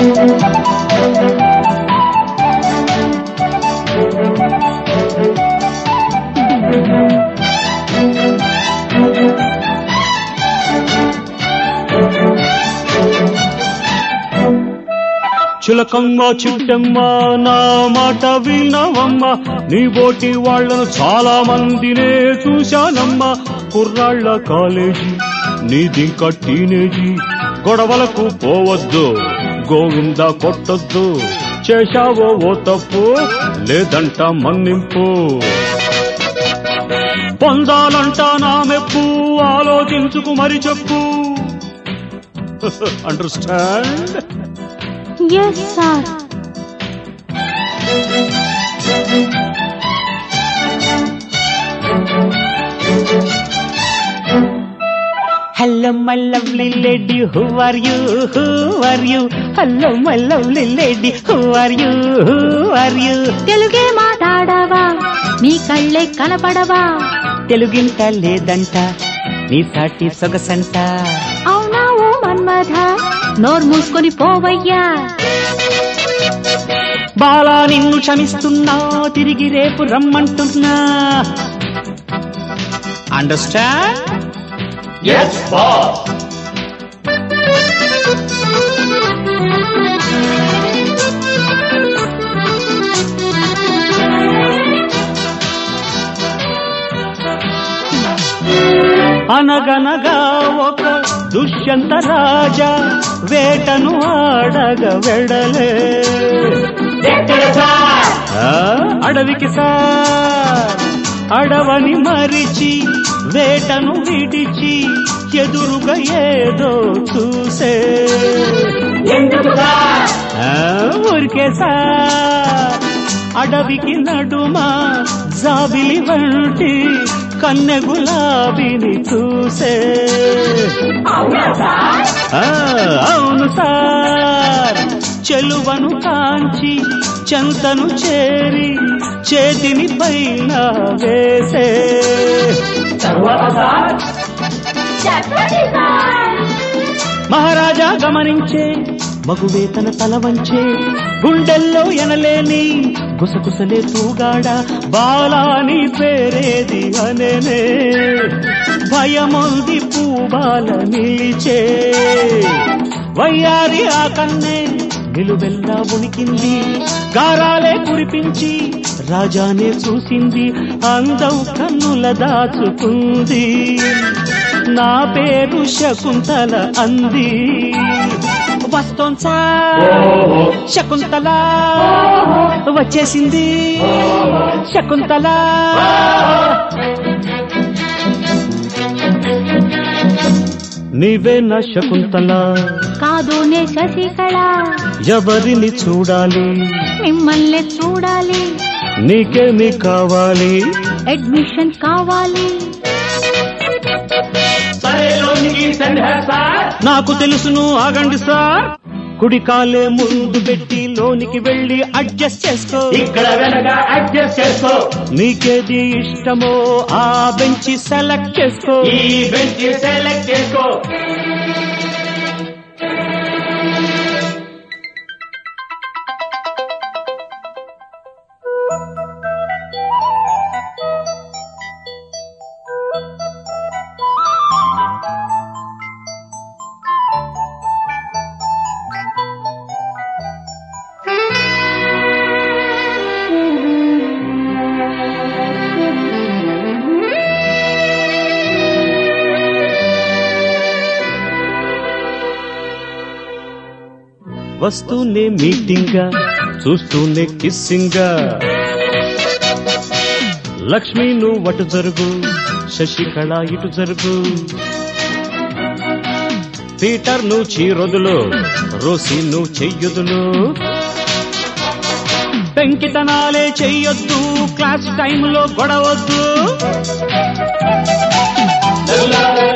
చిలకమ్మ చిట్టమ్మ నా మాట వినవమ్మ, నీ బోటి వాళ్లను చాలా మందినే చూశానమ్మ. కుర్రాళ్ల కాలేజీ నీదింకా టీనేజీ, గొడవలకు పోవద్దు గోవింద కొట్టొద్దు. చేశావో ఓ తప్పు లేదంట మన్నింపు, పొందాలంట నా మెప్పు, ఆలోచించుకు మరి చెప్పు. Understand? Yes, sir. Hello my lovely lady, who are you, who are you? Hello my lovely lady, who are you, who are you? తెలుగే మాట్లాడవా, నీ కళ్ళే కనపడవా? తెలుగింట లేదంట నీ సాటి సొగసంట. అవునా ఓ మన్మథ, నోరు మూసుకొని పోవయ్యా. బాలా నిన్ను క్షమిస్తున్నా, తిరిగి రేపు రమ్మంటున్నా. అండర్స్టాండ్? Yes, boss. అనగనగా ఒక దుష్యంత రాజా వేటను ఆడగ వెడలే. అడవికి సార్ అడవని మరిచి వేటను విడిచి ఎదురుగా ఏదో చూసే. ఊరికే సార్ అడవికి నడుమా జాబిలి వంటి కన్నె గులాబీని చూసే. అవును సార్, చెలువను కాంచి చెంతను చేరి చేతిని పైన వేసే. మహారాజా గమనించే మగువే తన తల వంచే, గుండెల్లో ఎనలేని గుసగుసలే తూగాడ. బాలాని పేరేది అనేనే భయమొంది పూబాల నిలిచే. వయ్యారి ఆ కన్నే నిలువెల్లా ఉనికింది, గారాలే కురిపించి రాజానే చూసింది. అందం కన్నుల దాచుకుంది, నా పేరు శకుంతల అంది. వస్తోంసా శకుంతల, వచ్చేసింది శకుంతల. నీవే నా శకుంతల? కాదు నే శశికళ. ఎవరిని చూడాలి? మిమ్మల్ని చూడాలి. నీకేమి కావాలి? అడ్మిషన్ కావాలి. నాకు తెలుసును, ఆగండి సార్. కుడి కాలే ముందు పెట్టి లోనికి వెళ్ళి అడ్జస్ట్ చేసుకో. ఇక్కడ వెనక అడ్జస్ట్ చేసుకో. నీకేది ఇష్టమో ఆ బెంచి సెలెక్ట్ చేసుకో. ఈ బెంచ్ సెలెక్ట్ చేసుకో. వస్తూనే మీటింగా, చూస్తూనే కిస్సింగా. లక్ష్మి నువ్వు అటు జరుగు, శశికళ ఇటు జరుగు. పీటర్ నువ్వు చీరొదులు, రోసి నువ్వు చెయ్యొదులు. పెంకితనాలే చెయ్యొద్దు, క్లాస్ టైంలో గొడవద్దు.